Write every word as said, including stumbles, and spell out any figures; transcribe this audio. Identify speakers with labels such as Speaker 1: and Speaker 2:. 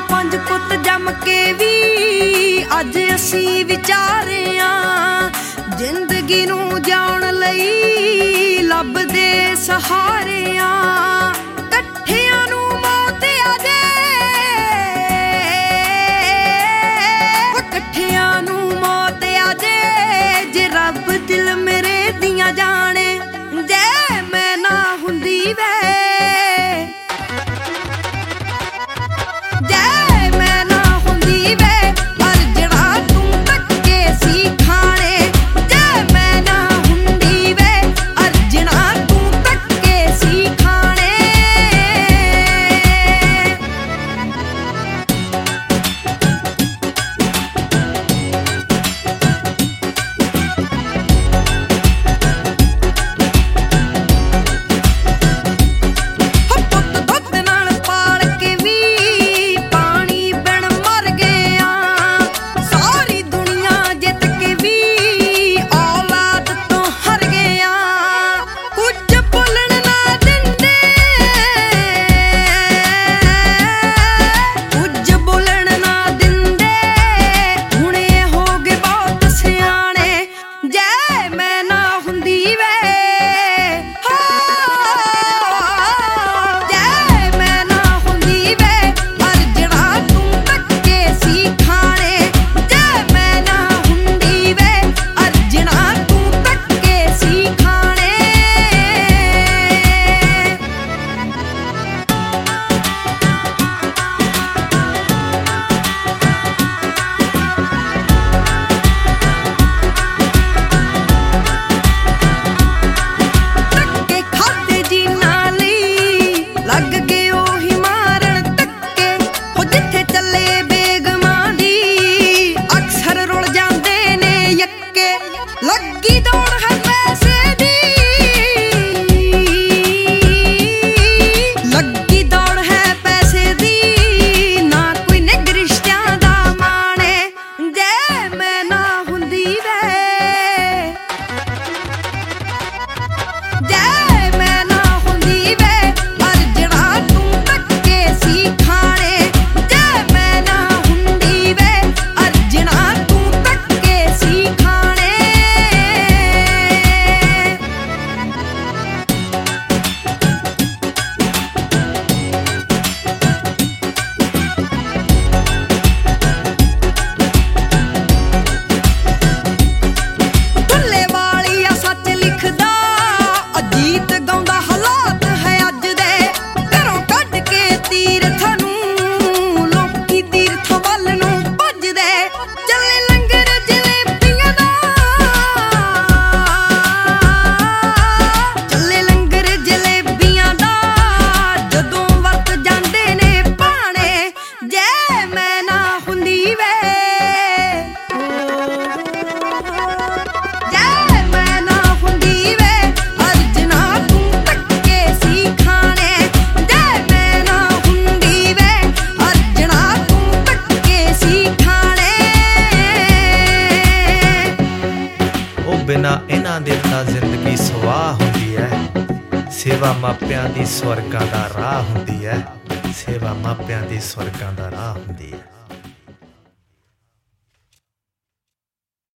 Speaker 1: पंज पुत जम के भी अज असी विचारे आ जिंदगी नू जाण लई लभदे सहारे आ कट्ठियां नू मौत आ जाए कट्ठियां नू मौत आ जाए जे रब दिल मेरे दियां जाने जे मैं ना हुंदी वे
Speaker 2: बिना इन्हां दे तां जिंदगी सवाह हुंदी है। सेवा मापियां दी स्वर्गां दा राह हुंदी है। सेवा मापियां दी स्वर्गां दा राह हुंदी है।